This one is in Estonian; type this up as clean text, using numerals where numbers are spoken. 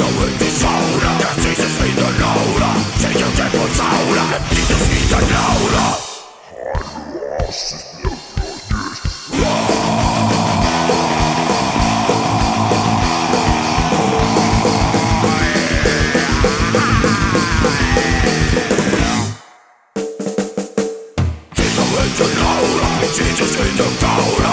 问题少了，感情是谁的老了，谁又见过早了，人品是谁的老了。这个问题老了，气质谁的高了。